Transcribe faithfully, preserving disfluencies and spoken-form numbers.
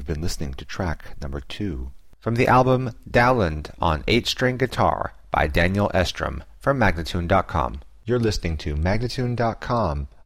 been listening to track number two from the album Dowland on eight-string Guitar by Daniel Estrom from Magnatune dot com. You're listening to Magnatune dot com,